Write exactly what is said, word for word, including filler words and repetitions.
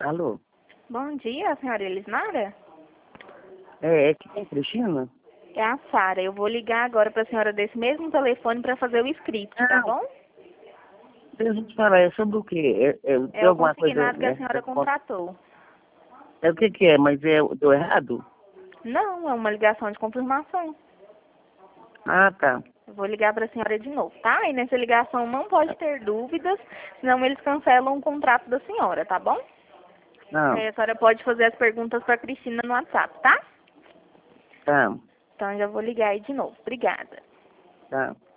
Alô? Bom dia, senhora Elismara? É, é quem é Cristina? É a Sara. Eu vou ligar agora para a senhora desse mesmo telefone para fazer o script, tá Não, bom? deixa eu te falar, é sobre o quê? É, é, tem É o alguma coisa... consignado que a É, senhora contratou. é, o que que é? Mas é, deu errado? Não, é uma ligação de confirmação. Ah, tá. Eu vou ligar para a senhora de novo, tá? E nessa ligação não pode ter dúvidas, senão eles cancelam o contrato da senhora, tá bom? Não, Aí a senhora pode fazer as perguntas para a Cristina no WhatsApp, tá? tá, Então eu já vou ligar aí de novo. Obrigada. tá.